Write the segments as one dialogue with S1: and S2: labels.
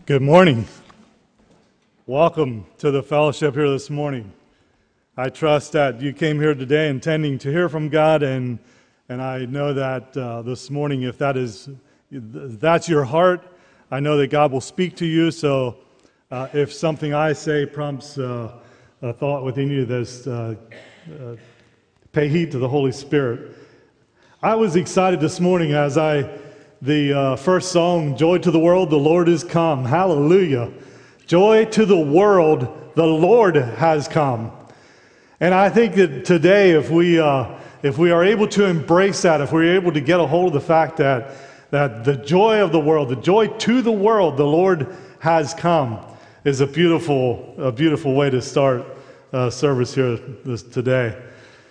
S1: Good morning. Welcome to the fellowship here this morning. I trust that you came here today intending to hear from God, and I know that this morning, if that's your heart, I know that God will speak to you. So if something I say prompts a thought within you, pay heed to the Holy Spirit. I was excited this morning as the first song, Joy to the World, the Lord is come. Hallelujah. Joy to the world, the Lord has come. And I think that today, if we are able to embrace that, if we're able to get a hold of the fact that the joy of the world, the joy to the world, the Lord has come, is a beautiful way to start service here today.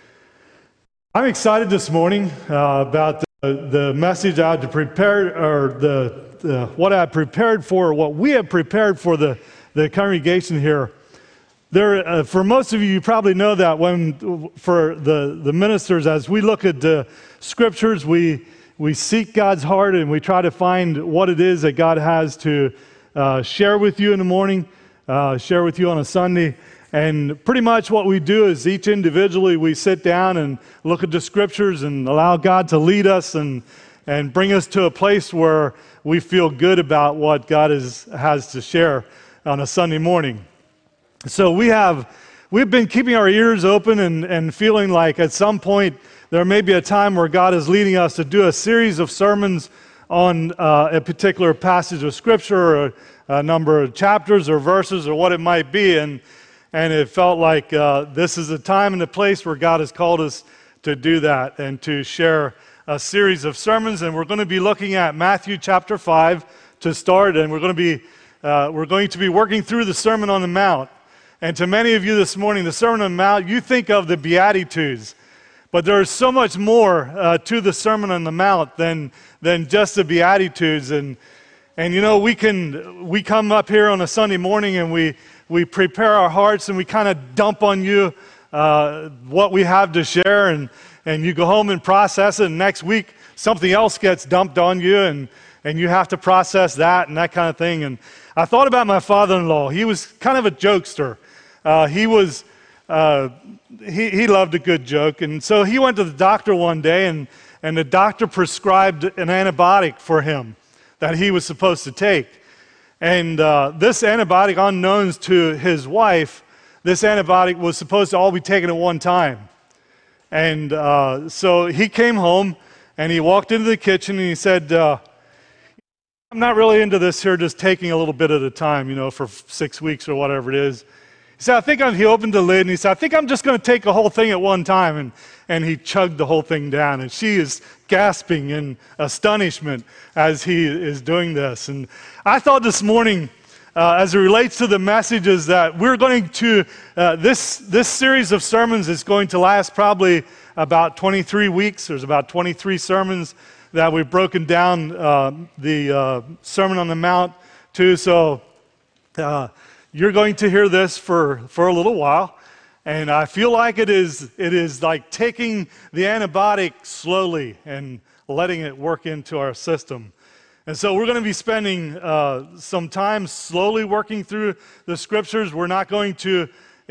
S1: I'm excited this morning about the message I had to prepare, or what I prepared for, what we have prepared for the congregation here. There, for most of you, you probably know that for the ministers, as we look at the scriptures, we seek God's heart and we try to find what it is that God has to share with you in the morning, share with you on a Sunday. And pretty much what we do is each individually we sit down and look at the scriptures and allow God to lead us and bring us to a place where we feel good about what God has to share on a Sunday morning. So we've been keeping our ears open and feeling like at some point there may be a time where God is leading us to do a series of sermons on a particular passage of scripture or a number of chapters or verses or what it might be. And it felt like this is a time and a place where God has called us to do that and to share a series of sermons. And we're going to be looking at Matthew chapter 5 to start, and we're going to be working through the Sermon on the Mount. And to many of you this morning, the Sermon on the Mount, you think of the Beatitudes, but there is so much more to the Sermon on the Mount than just the Beatitudes. And you know, we come up here on a Sunday morning and we prepare our hearts and we kind of dump on you what we have to share, and you go home and process it, and next week something else gets dumped on you, and you have to process that and that kind of thing. And I thought about my father-in-law. He was kind of a jokester. He loved a good joke, and so he went to the doctor one day, and the doctor prescribed an antibiotic for him that he was supposed to take. And this antibiotic, unknowns to his wife, this antibiotic was supposed to all be taken at one time. And so he came home, and he walked into the kitchen, and he said, I'm not really into this here, just taking a little bit at a time, for 6 weeks or whatever it is. He said, he opened the lid, and he said, I think I'm just going to take the whole thing at one time. And he chugged the whole thing down. And she is gasping in astonishment as he is doing this. And I thought this morning, as it relates to the messages that we're going to, this series of sermons is going to last probably about 23 weeks. There's about 23 sermons that we've broken down the Sermon on the Mount to. So you're going to hear this for a little while. And I feel like it is like taking the antibiotic slowly and letting it work into our system. And so we're going to be spending some time slowly working through the scriptures. We're not going to,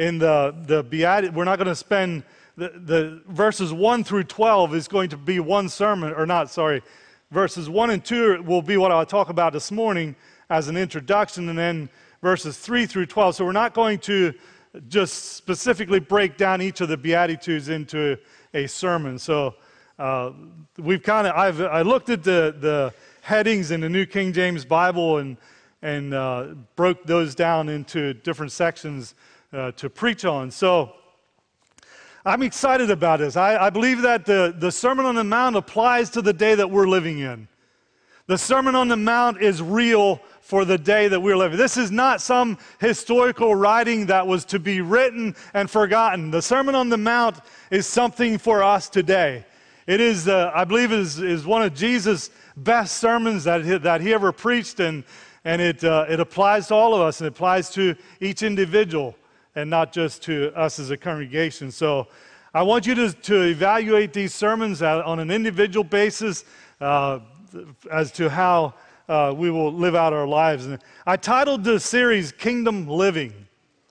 S1: we're not going to spend the verses 1 through 12 is going to be one sermon, verses 1 and 2 will be what I'll talk about this morning as an introduction, and then verses 3 through 12. So we're not going to just specifically break down each of the Beatitudes into a sermon. So I looked at the headings in the New King James Bible and broke those down into different sections to preach on. So I'm excited about this. I believe that the Sermon on the Mount applies to the day that we're living in. The Sermon on the Mount is real for the day that we're living. This is not some historical writing that was to be written and forgotten. The Sermon on the Mount is something for us today. It is, I believe, is one of Jesus' best sermons that he ever preached, and it applies to all of us, and it applies to each individual, and not just to us as a congregation. So I want you to evaluate these sermons on an individual basis as to how we will live out our lives. And I titled the series Kingdom Living.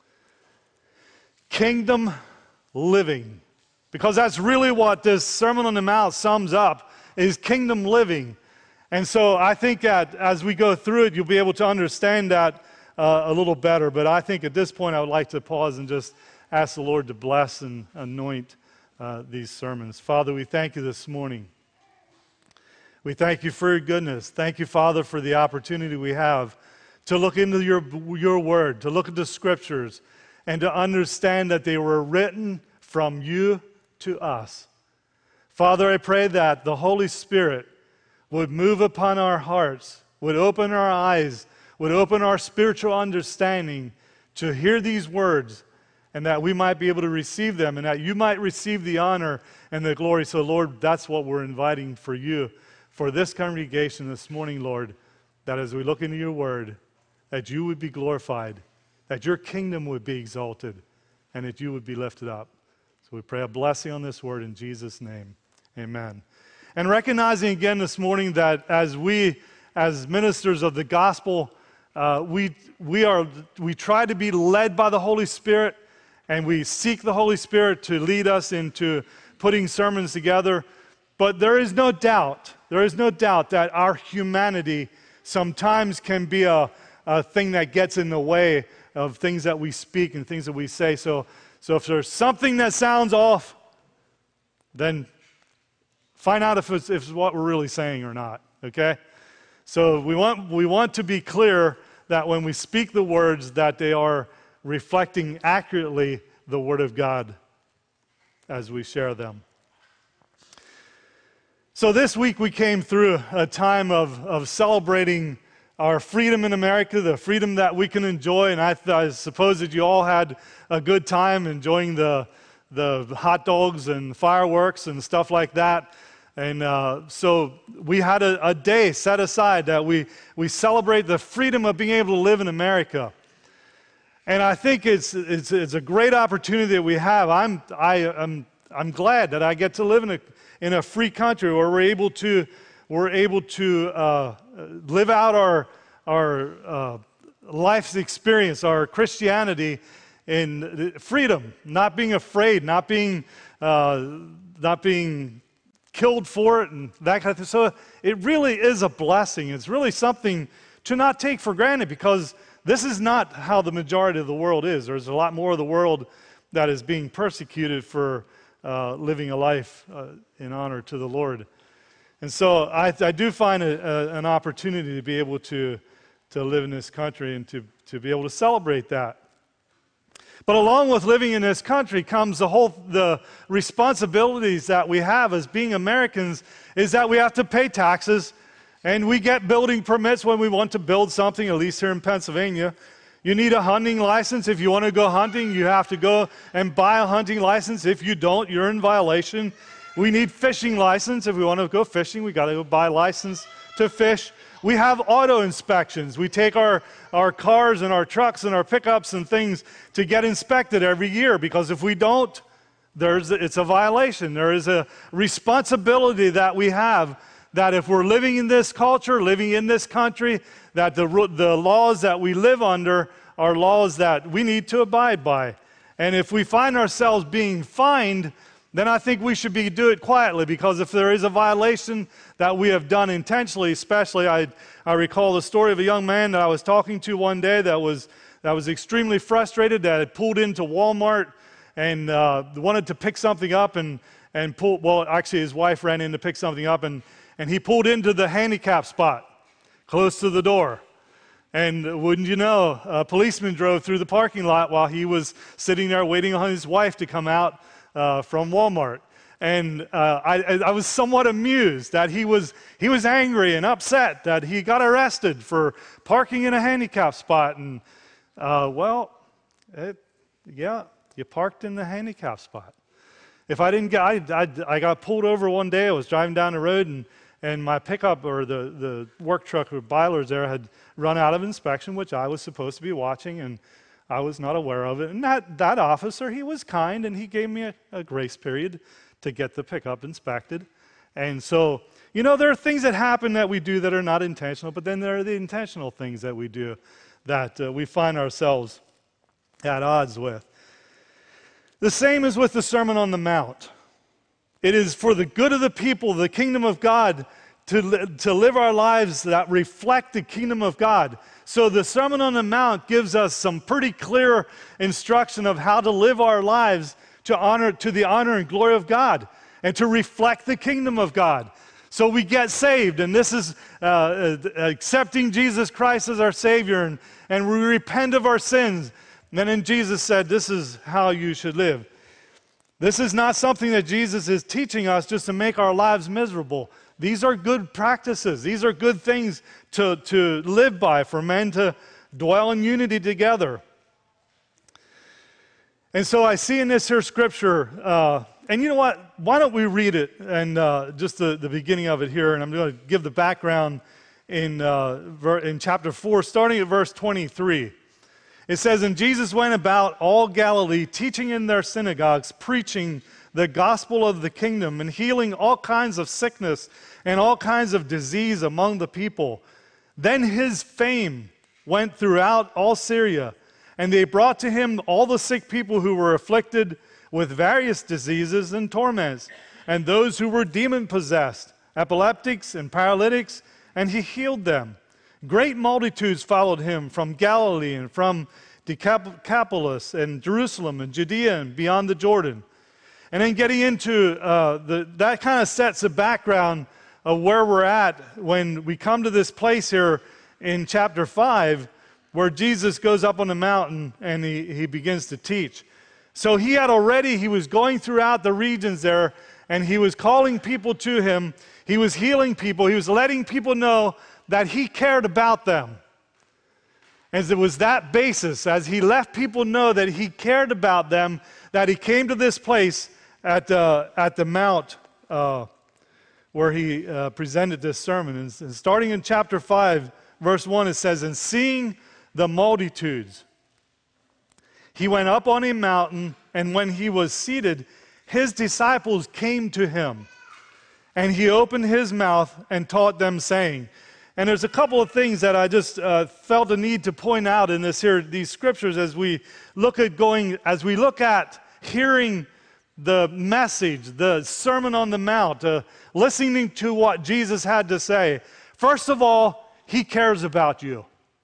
S1: Kingdom living. Because that's really what this Sermon on the Mount sums up, is kingdom living. And so I think that as we go through it, you'll be able to understand that a little better. But I think at this point, I would like to pause and just ask the Lord to bless and anoint these sermons. Father, we thank you this morning. We thank you for your goodness. Thank you, Father, for the opportunity we have to look into your word, to look at the scriptures, and to understand that they were written from you to us. Father, I pray that the Holy Spirit would move upon our hearts, would open our eyes, would open our spiritual understanding to hear these words, and that we might be able to receive them, and that you might receive the honor and the glory. So, Lord, that's what we're inviting for you, for this congregation this morning, Lord, that as we look into your word, that you would be glorified, that your kingdom would be exalted, and that you would be lifted up. So we pray a blessing on this word in Jesus' name. Amen. And recognizing again this morning that as ministers of the gospel, we try to be led by the Holy Spirit, and we seek the Holy Spirit to lead us into putting sermons together. But there is no doubt that our humanity sometimes can be a thing that gets in the way of things that we speak and things that we say. So if there's something that sounds off, then find out if it's what we're really saying or not, okay? So we want to be clear that when we speak the words, that they are reflecting accurately the Word of God as we share them. So this week we came through a time of celebrating our freedom in America, the freedom that we can enjoy, and I suppose that you all had a good time enjoying the hot dogs and fireworks and stuff like that. And so we had a day set aside that we celebrate the freedom of being able to live in America. And I think it's a great opportunity that we have. I'm glad that I get to live in a free country where we're able to live out our life's experience, our Christianity in freedom, not being afraid, not being killed for it, and that kind of thing. So it really is a blessing. It's really something to not take for granted, because this is not how the majority of the world is. There's a lot more of the world that is being persecuted for living a life in honor to the Lord. And so I do find an opportunity to be able to live in this country and to be able to celebrate that. But along with living in this country comes the responsibilities that we have as being Americans, is that we have to pay taxes, and we get building permits when we want to build something, at least here in Pennsylvania. You need a hunting license. If you want to go hunting, you have to go and buy a hunting license. If you don't, you're in violation. We need fishing license. If we want to go fishing, we got to go buy a license to fish. We have auto inspections. We take our cars and our trucks and our pickups and things to get inspected every year, because if we don't, it's a violation. There is a responsibility that we have, that if we're living in this culture, living in this country, that the laws that we live under are laws that we need to abide by. And if we find ourselves being fined, then I think we should do it quietly, because if there is a violation that we have done intentionally, especially I recall the story of a young man that I was talking to one day that was extremely frustrated, that had pulled into Walmart and wanted to pick something up and pull. Well, actually his wife ran in to pick something up, and he pulled into the handicap spot close to the door. And wouldn't you know, a policeman drove through the parking lot while he was sitting there waiting on his wife to come out from Walmart. And I was somewhat amused that he was angry and upset that he got arrested for parking in a handicap spot. And you parked in the handicap spot. If I didn't I got pulled over one day. I was driving down the road, and my pickup, or the work truck with Byler's there, had run out of inspection, which I was supposed to be watching, and I was not aware of it. And that officer, he was kind, and he gave me a grace period to get the pickup inspected. And so, there are things that happen that we do that are not intentional, but then there are the intentional things that we do that we find ourselves at odds with. The same is with the Sermon on the Mount. It is for the good of the people, the kingdom of God, to live our lives that reflect the kingdom of God. So the Sermon on the Mount gives us some pretty clear instruction of how to live our lives to the honor and glory of God and to reflect the kingdom of God. So we get saved, and this is accepting Jesus Christ as our Savior, and we repent of our sins. And then Jesus said, this is how you should live. This is not something that Jesus is teaching us just to make our lives miserable. These are good practices. These are good things to live by, for men to dwell in unity together. And so I see in this here scripture, and you know what? Why don't we read it, and just the beginning of it here, and I'm going to give the background in chapter 4, starting at verse 23. It says, "And Jesus went about all Galilee, teaching in their synagogues, preaching the gospel of the kingdom, and healing all kinds of sickness and all kinds of disease among the people. Then his fame went throughout all Syria, and they brought to him all the sick people who were afflicted with various diseases and torments, and those who were demon-possessed, epileptics and paralytics, and he healed them. Great multitudes followed him from Galilee and from Decapolis and Jerusalem and Judea and beyond the Jordan." And then getting into that kind of sets a background of where we're at when we come to this place here in chapter 5 where Jesus goes up on the mountain and he begins to teach. So he was going throughout the regions there, and he was calling people to him. He was healing people. He was letting people know that he cared about them. And it was that basis, as he let people know that he cared about them, that he came to this place at the mount where he presented this sermon. And starting in chapter 5, verse 1, it says, "And seeing the multitudes, he went up on a mountain, and when he was seated, his disciples came to him. And he opened his mouth and taught them, saying," and there's a couple of things that I just felt a need to point out in these scriptures as we look at hearing the message, the Sermon on the Mount, listening to what Jesus had to say. First of all, he cares about you.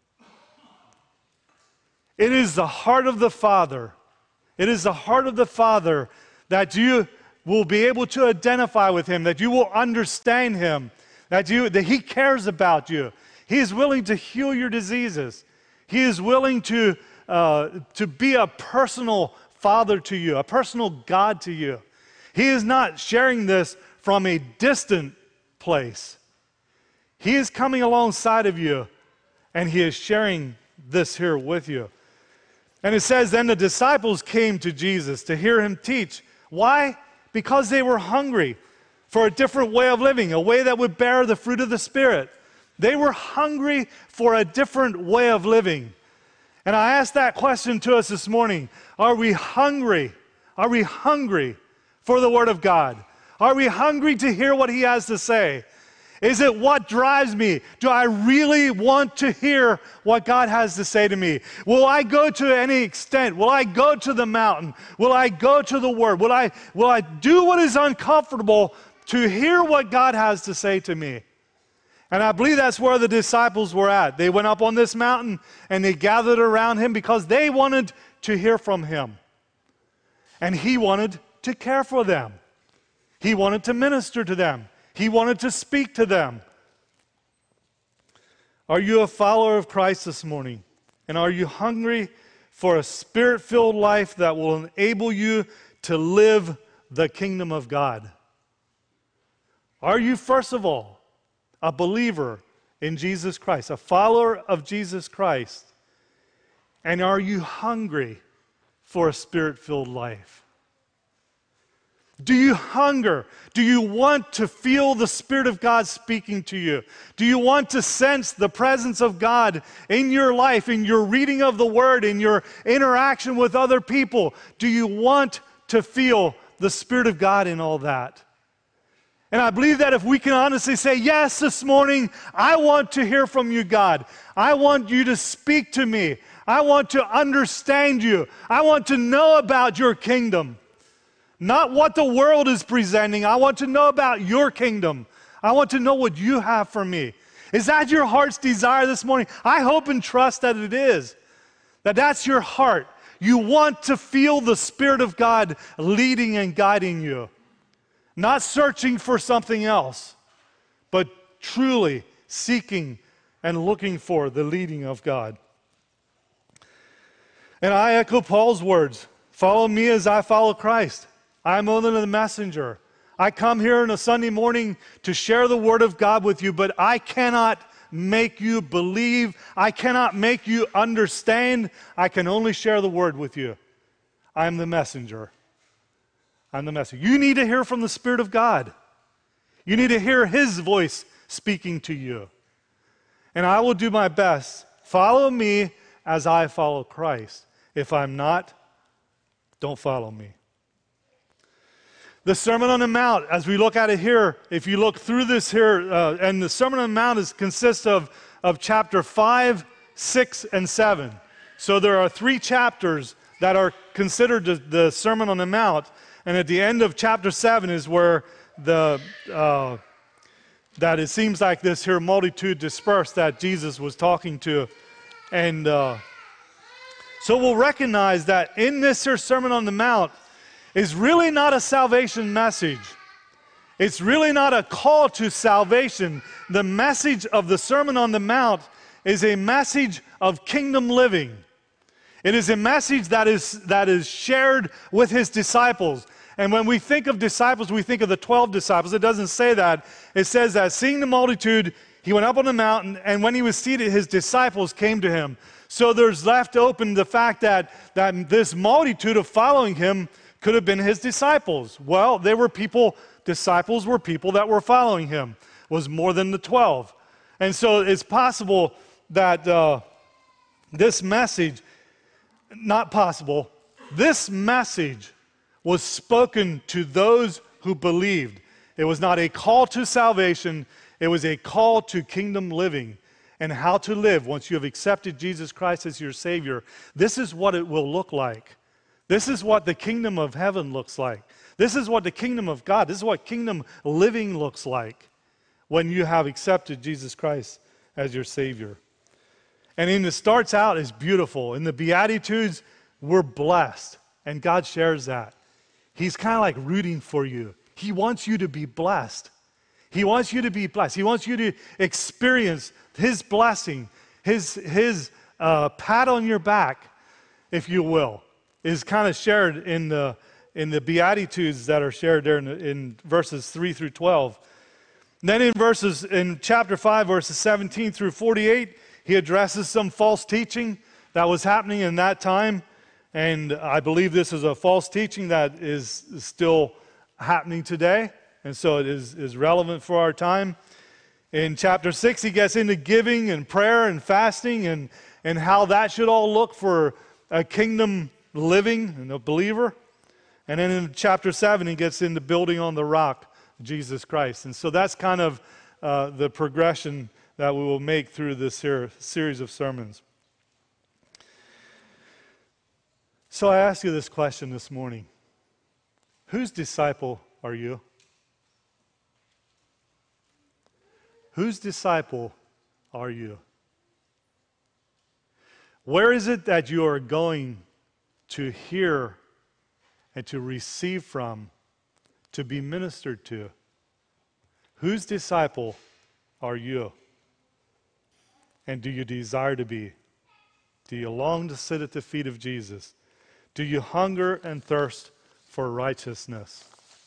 S1: It is the heart of the Father. It is the heart of the Father that you will be able to identify with him, that you will understand him, that he cares about you. He is willing to heal your diseases. He is willing to be a personal Father to you, a personal God to you. He is not sharing this from a distant place. He is coming alongside of you, and he is sharing this here with you. And it says, "Then the disciples came to Jesus to hear him teach." Why? Because they were hungry for a different way of living, a way that would bear the fruit of the Spirit. They were hungry for a different way of living. And I asked that question to us this morning. Are we hungry? Are we hungry for the Word of God? Are we hungry to hear what he has to say? Is it what drives me? Do I really want to hear what God has to say to me? Will I go to any extent? Will I go to the mountain? Will I go to the Word? Will I do what is uncomfortable to hear what God has to say to me? And I believe that's where the disciples were at. They went up on this mountain and they gathered around him because they wanted to hear from him. And he wanted to care for them. He wanted to minister to them. He wanted to speak to them. Are you a follower of Christ this morning? And are you hungry for a Spirit-filled life that will enable you to live the kingdom of God? Are you, first of all, a believer in Jesus Christ, a follower of Jesus Christ? And are you hungry for a Spirit-filled life? Do you hunger? Do you want to feel the Spirit of God speaking to you? Do you want to sense the presence of God in your life, in your reading of the Word, in your interaction with other people? Do you want to feel the Spirit of God in all that? And I believe that if we can honestly say, yes, this morning, I want to hear from you, God. I want you to speak to me. I want to understand you. I want to know about your kingdom. Not what the world is presenting. I want to know about your kingdom. I want to know what you have for me. Is that your heart's desire this morning? I hope and trust that it is. That's your heart. You want to feel the Spirit of God leading and guiding you. Not searching for something else, but truly seeking and looking for the leading of God. And I echo Paul's words, follow me as I follow Christ. I am only the messenger. I come here on a Sunday morning to share the Word of God with you, but I cannot make you believe. I cannot make you understand. I can only share the Word with you. I'm the messenger. I'm the messenger. You need to hear from the Spirit of God. You need to hear His voice speaking to you. And I will do my best. Follow me as I follow Christ. If I'm not, don't follow me. The Sermon on the Mount, as we look at it here, if you look through this here, and the Sermon on the Mount consists of chapter 5, 6, and 7. So there are 3 chapters that are considered the Sermon on the Mount. And at the end of chapter 7 is where that it seems like this here multitude dispersed that Jesus was talking to. And so we'll recognize that in this here Sermon on the Mount is really not a salvation message. It's really not a call to salvation. The message of the Sermon on the Mount is a message of kingdom living. It is a message that is shared with his disciples. And when we think of disciples, we think of the 12 disciples. It doesn't say that. It says that seeing the multitude, he went up on the mountain, and when he was seated, his disciples came to him. So there's left open the fact that this multitude of following him could have been his disciples. Well, disciples were people that were following him. It was more than the 12. And so it's possible that this message was spoken to those who believed. It was not a call to salvation, it was a call to kingdom living and how to live once you have accepted Jesus Christ as your Savior. This is what it will look like. This is what the kingdom of heaven looks like. This is what the kingdom of God, this is what kingdom living looks like when you have accepted Jesus Christ as your Savior. And it starts out as beautiful. In the Beatitudes, we're blessed, and God shares that. He's kind of like rooting for you. He wants you to be blessed. He wants you to be blessed. He wants you to experience His blessing, His pat on your back, if you will, is kind of shared in the Beatitudes that are shared there in verses 3 through 12. And then in chapter 5, verses 17 through 48, he addresses some false teaching that was happening in that time. And I believe this is a false teaching that is still happening today. And so it is relevant for our time. In chapter 6, he gets into giving and prayer and fasting and how that should all look for a kingdom living and a believer. And then in chapter 7, he gets into building on the rock, Jesus Christ. And so that's kind of the progression that we will make through this here series of sermons. So I ask you this question this morning. Whose disciple are you? Whose disciple are you? Where is it that you are going to hear and to receive from, to be ministered to? Whose disciple are you? And do you desire to be? Do you long to sit at the feet of Jesus? Do you hunger and thirst for righteousness?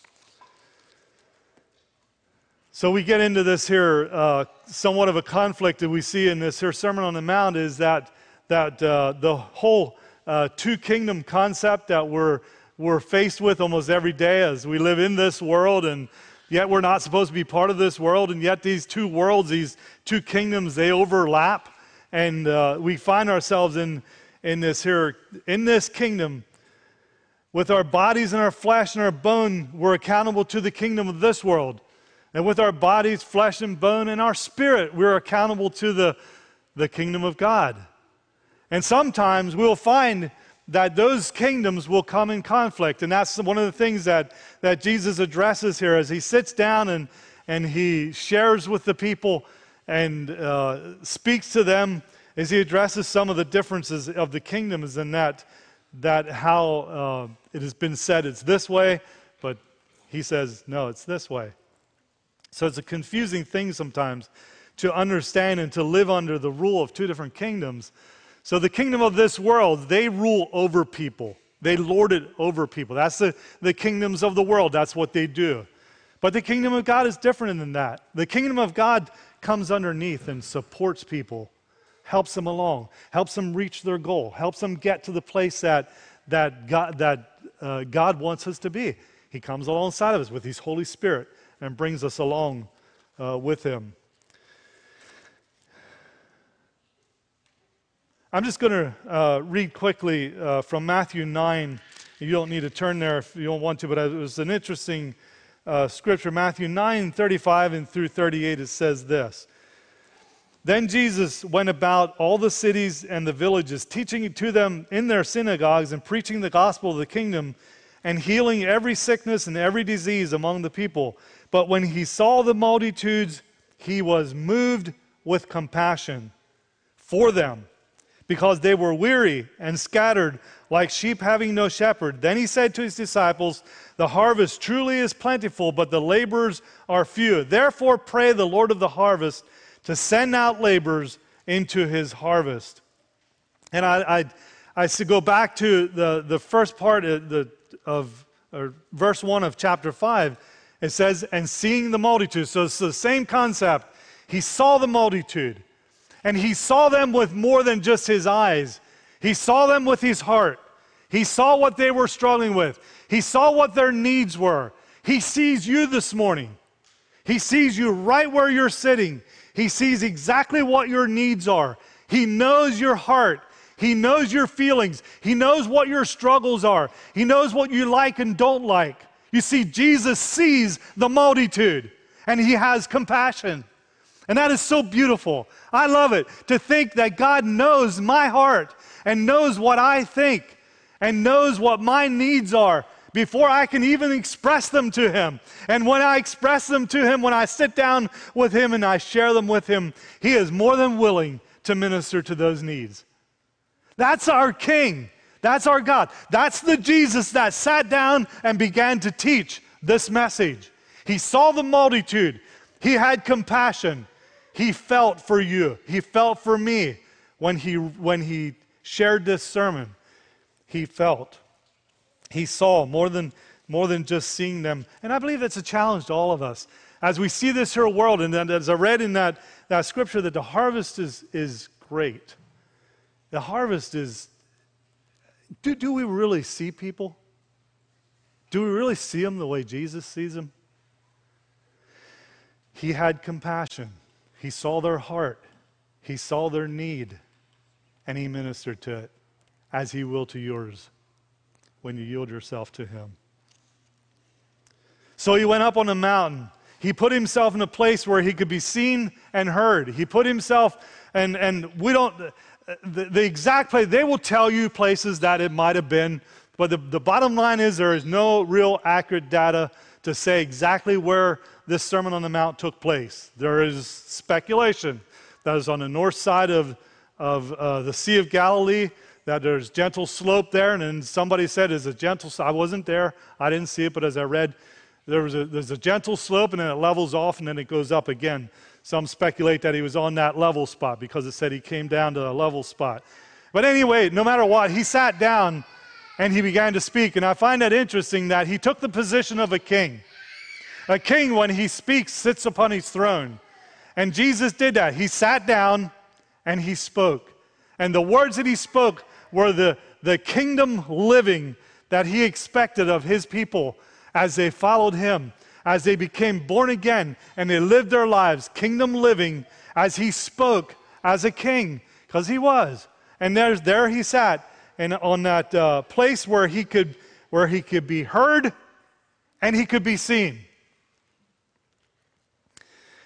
S1: So we get into this here, somewhat of a conflict that we see in this here Sermon on the Mount is that the whole two-kingdom concept that we're faced with almost every day as we live in this world, and yet we're not supposed to be part of this world, and yet these two worlds, these two kingdoms, they overlap, and we find ourselves in this kingdom. With our bodies and our flesh and our bone, we're accountable to the kingdom of this world. And with our bodies, flesh and bone, and our spirit, we're accountable to the kingdom of God. And sometimes we'll find that those kingdoms will come in conflict. And that's one of the things that Jesus addresses here as he sits down and he shares with the people and speaks to them, as he addresses some of the differences of the kingdoms, and that how it has been said it's this way, but he says, no, it's this way. So it's a confusing thing sometimes to understand and to live under the rule of two different kingdoms. So the kingdom of this world, they rule over people. They lord it over people. That's the kingdoms of the world. That's what they do. But the kingdom of God is different than that. The kingdom of God comes underneath and supports people, helps them along, helps them reach their goal, helps them get to the place that God wants us to be. He comes alongside of us with His Holy Spirit and brings us along with Him. I'm just going to read quickly from Matthew 9. You don't need to turn there if you don't want to, but it was an interesting scripture. Matthew 9:35 and through 38, it says this. Then Jesus went about all the cities and the villages, teaching to them in their synagogues and preaching the gospel of the kingdom and healing every sickness and every disease among the people. But when he saw the multitudes, he was moved with compassion for them, because they were weary and scattered like sheep having no shepherd. Then he said to his disciples, the harvest truly is plentiful, but the laborers are few. Therefore pray the Lord of the harvest to send out laborers into his harvest. And I should go back to the first part of verse 1 of chapter 5. It says, and seeing the multitude. So it's the same concept. He saw the multitude. And he saw them with more than just his eyes. He saw them with his heart. He saw what they were struggling with. He saw what their needs were. He sees you this morning. He sees you right where you're sitting. He sees exactly what your needs are. He knows your heart. He knows your feelings. He knows what your struggles are. He knows what you like and don't like. You see, Jesus sees the multitude, and he has compassion. And that is so beautiful. I love it to think that God knows my heart and knows what I think and knows what my needs are before I can even express them to him. And when I express them to him, when I sit down with him and I share them with him, he is more than willing to minister to those needs. That's our King. That's our God. That's the Jesus that sat down and began to teach this message. He saw the multitude. He had compassion. He felt for you. He felt for me when he shared this sermon. He felt. He saw more than just seeing them. And I believe that's a challenge to all of us. As we see this here world, and then as I read in that scripture, that the harvest is great. The harvest is, do we really see people? Do we really see them the way Jesus sees them? He had compassion. He saw their heart. He saw their need. And he ministered to it, as he will to yours when you yield yourself to him. So he went up on a mountain. He put himself in a place where he could be seen and heard. He put himself, and we don't, the exact place, they will tell you places that it might have been, but the bottom line is there is no real accurate data to say exactly where this Sermon on the Mount took place. There is speculation that is on the north side of the Sea of Galilee, that there's gentle slope there, and then somebody said it's a gentle slope. I wasn't there, I didn't see it, but as I read, there's a gentle slope, and then it levels off, and then it goes up again. Some speculate that he was on that level spot because it said he came down to a level spot. But anyway, no matter what, he sat down and he began to speak. And I find that interesting that he took the position of a king. A king, when he speaks, sits upon his throne. And Jesus did that. He sat down and he spoke. And the words that he spoke were the kingdom living that he expected of his people as they followed him, as they became born again and they lived their lives, kingdom living, as he spoke as a king, because he was. And there he sat, and on that place where he could be heard and he could be seen.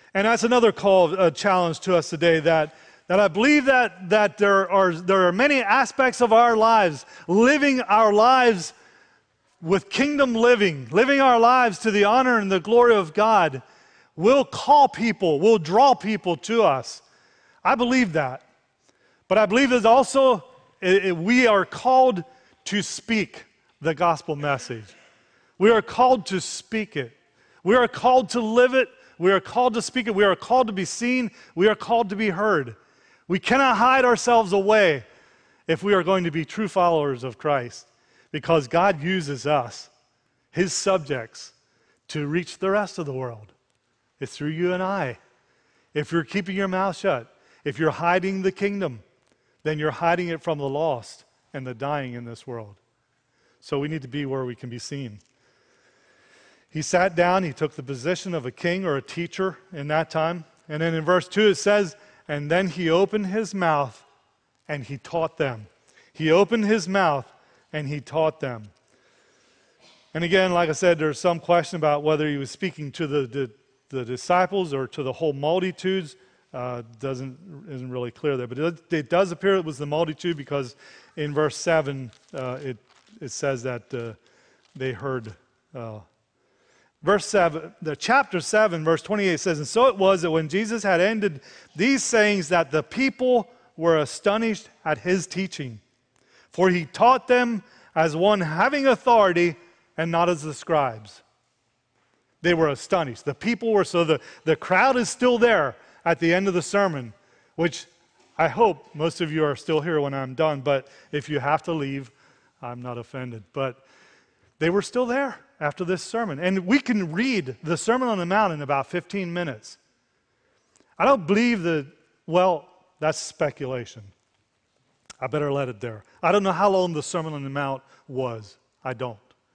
S1: And that's another call, challenge to us today, that I believe that there are many aspects of our lives, living our lives with kingdom living our lives to the honor and the glory of God, will call people, will draw people to us. I believe that. But I believe that also we are called to speak the gospel message. We are called to speak it. We are called to live it. We are called to speak it. We are called to be seen. We are called to be heard. We cannot hide ourselves away if we are going to be true followers of Christ, because God uses us, his subjects, to reach the rest of the world. It's through you and I. If you're keeping your mouth shut, if you're hiding the kingdom, then you're hiding it from the lost and the dying in this world. So we need to be where we can be seen. He sat down, he took the position of a king or a teacher in that time. And then in verse 2 it says, and then he opened his mouth and he taught them. He opened his mouth and he taught them. And again, like I said, there's some question about whether he was speaking to the disciples or to the whole multitudes. Isn't really clear there. But it does appear it was the multitude, because in verse 7 it says that they heard. Verse 7, chapter 7, verse 28 says, and so it was that when Jesus had ended these sayings, that the people were astonished at his teaching. For he taught them as one having authority and not as the scribes. They were astonished. The people were, so the crowd is still there at the end of the sermon, which I hope most of you are still here when I'm done, but if you have to leave, I'm not offended. But they were still there after this sermon. And we can read the Sermon on the Mount in about 15 minutes. I don't believe that's speculation. I better let it there. I don't know how long the Sermon on the Mount was. I don't.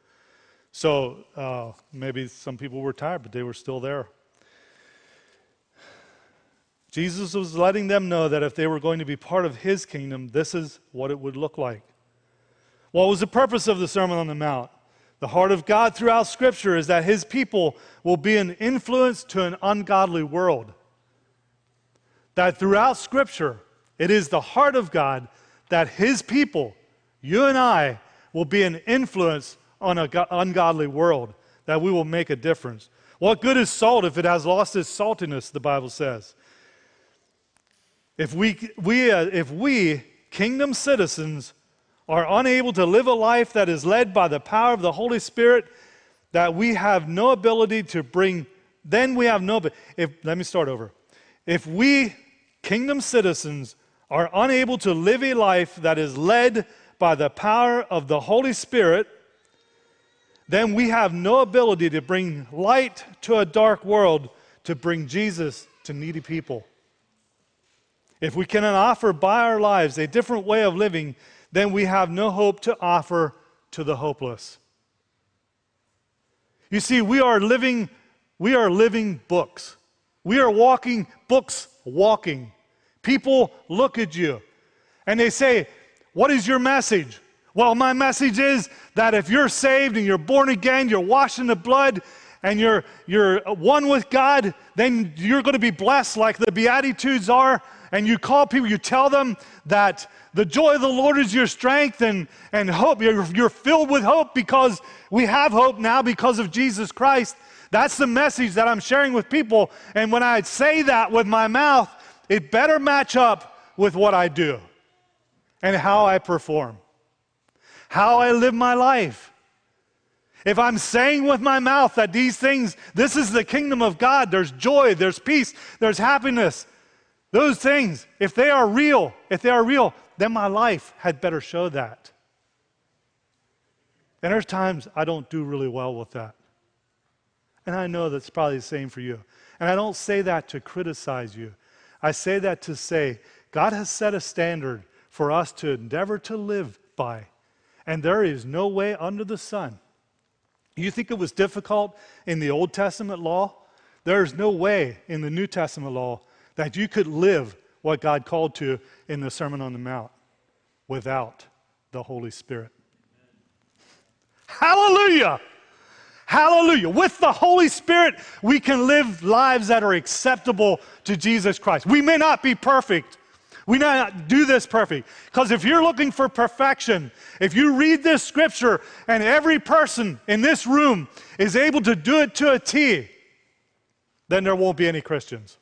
S1: So maybe some people were tired, but they were still there. Jesus was letting them know that if they were going to be part of his kingdom, this is what it would look like. What was the purpose of the Sermon on the Mount? The heart of God throughout Scripture is that his people will be an influence to an ungodly world. That throughout Scripture, it is the heart of God that his people, you and I, will be an influence on an ungodly world, that we will make a difference. What good is salt if it has lost its saltiness, the Bible says. If we kingdom citizens, are unable to live a life that is led by the power of the Holy Spirit, that we have no ability to bring, then we have no, let me start over. If we, kingdom citizens, are unable to live a life that is led by the power of the Holy Spirit, then we have no ability to bring light to a dark world, to bring Jesus to needy people. If we cannot offer by our lives a different way of living, then we have no hope to offer to the hopeless. You see, we are living books. We are walking books, walking. People look at you and they say, what is your message? Well, my message is that if you're saved and you're born again, you're washed in the blood, and you're one with God, then you're going to be blessed like the Beatitudes are. And you call people, you tell them that the joy of the Lord is your strength, and hope. You're filled with hope because we have hope now because of Jesus Christ. That's the message that I'm sharing with people. And when I say that with my mouth, it better match up with what I do and how I perform, how I live my life. If I'm saying with my mouth that these things, this is the kingdom of God, there's joy, there's peace, there's happiness, those things, if they are real, then my life had better show that. And there's times I don't do really well with that. And I know that's probably the same for you. And I don't say that to criticize you. I say that to say, God has set a standard for us to endeavor to live by. And there is no way under the sun. You think it was difficult in the Old Testament law? There is no way in the New Testament law that you could live what God called to in the Sermon on the Mount without the Holy Spirit. Hallelujah! Hallelujah. With the Holy Spirit, we can live lives that are acceptable to Jesus Christ. We may not be perfect. We may not do this perfect. Because if you're looking for perfection, if you read this scripture and every person in this room is able to do it to a T, then there won't be any Christians.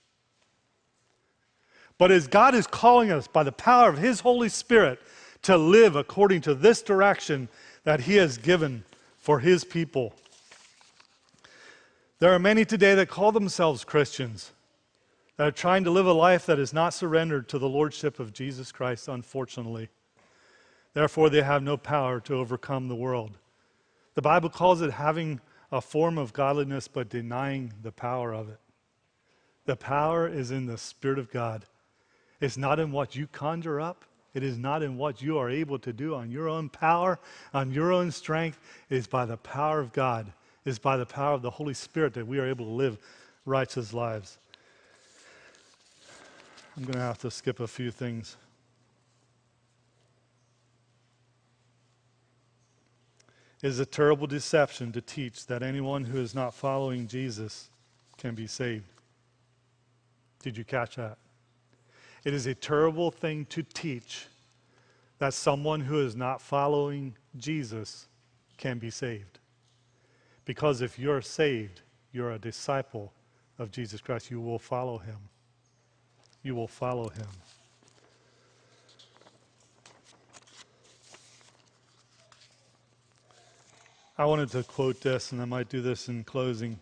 S1: But as God is calling us by the power of His Holy Spirit to live according to this direction that He has given for His people. There are many today that call themselves Christians that are trying to live a life that is not surrendered to the Lordship of Jesus Christ, unfortunately. Therefore, they have no power to overcome the world. The Bible calls it having a form of godliness but denying the power of it. The power is in the Spirit of God. It's not in what you conjure up. It is not in what you are able to do on your own power, on your own strength. It is by the power of God. It is by the power of the Holy Spirit that we are able to live righteous lives. I'm going to have to skip a few things. It is a terrible deception to teach that anyone who is not following Jesus can be saved. Did you catch that? It is a terrible thing to teach that someone who is not following Jesus can be saved. Because if you're saved, you're a disciple of Jesus Christ. You will follow Him. You will follow Him. I wanted to quote this, and I might do this in closing.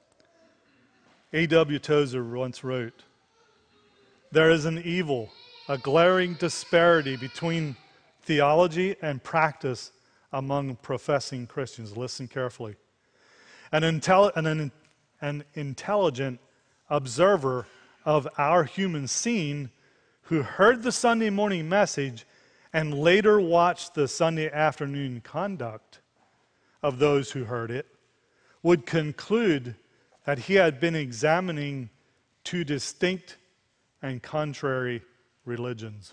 S1: A.W. Tozer once wrote, "There is an evil, a glaring disparity between theology and practice among professing Christians." Listen carefully. An intelligent observer of our human scene who heard the Sunday morning message and later watched the Sunday afternoon conduct of those who heard it would conclude that he had been examining two distinct and contrary religions.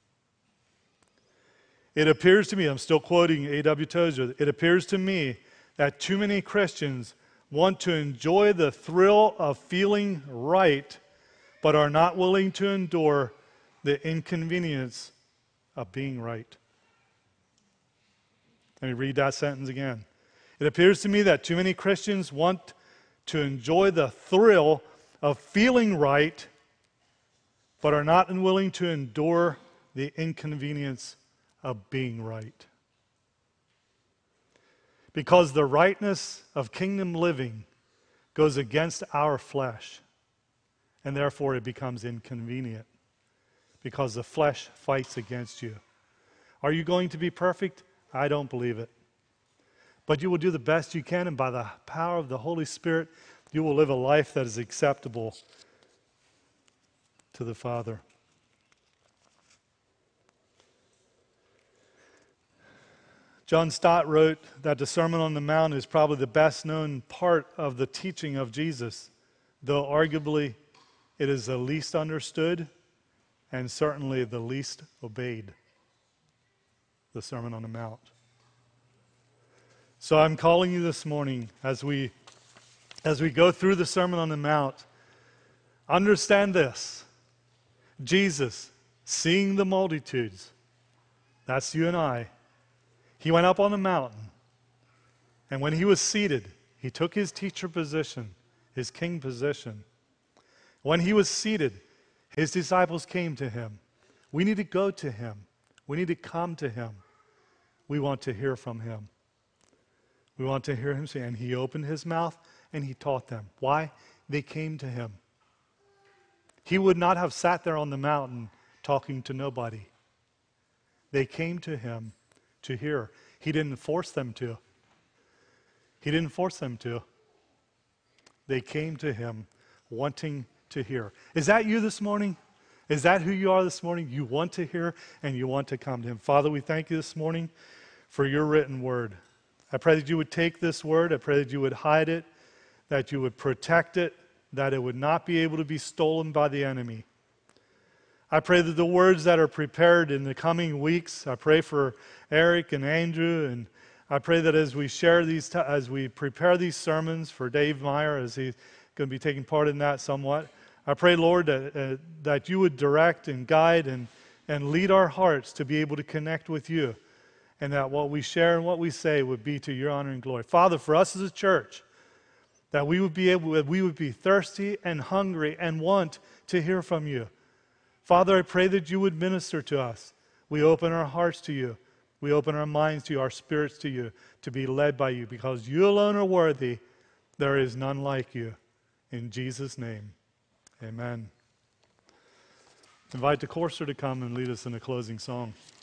S1: It appears to me, I'm still quoting A.W. Tozer, it appears to me that too many Christians want to enjoy the thrill of feeling right, but are not willing to endure the inconvenience of being right. Let me read that sentence again. It appears to me that too many Christians want to enjoy the thrill of feeling right, but are not willing to endure the inconvenience of being right. Because the rightness of kingdom living goes against our flesh, and therefore it becomes inconvenient, because the flesh fights against you. Are you going to be perfect? I don't believe it. But you will do the best you can, and by the power of the Holy Spirit, you will live a life that is acceptable to the Father. John Stott wrote that the Sermon on the Mount is probably the best known part of the teaching of Jesus, though arguably it is the least understood and certainly the least obeyed. The Sermon on the Mount. So I'm calling you this morning as we go through the Sermon on the Mount, understand this. Jesus, seeing the multitudes, that's you and I, he went up on the mountain, and when he was seated, he took his teacher position, his king position. When he was seated, his disciples came to him. We need to go to him. We need to come to him. We want to hear from him. We want to hear him say, and he opened his mouth and he taught them. Why? They came to him. He would not have sat there on the mountain talking to nobody. They came to him to hear. He didn't force them to. He didn't force them to. They came to him wanting to hear. Is that you this morning? Is that who you are this morning? You want to hear and you want to come to him. Father, we thank you this morning for your written word. I pray that you would take this word. I pray that you would hide it, that you would protect it, that it would not be able to be stolen by the enemy. I pray that the words that are prepared in the coming weeks, I pray for Eric and Andrew, and I pray that as we share these, as we prepare these sermons for Dave Meyer, as he's going to be taking part in that somewhat, I pray, Lord, that you would direct and guide and lead our hearts to be able to connect with you, and that what we share and what we say would be to your honor and glory. Father, for us as a church, that we would be thirsty and hungry and want to hear from you. Father, I pray that you would minister to us. We open our hearts to you. We open our minds to you, our spirits to you, to be led by you, because you alone are worthy. There is none like you. In Jesus' name, amen. Invite the chorister to come and lead us in a closing song.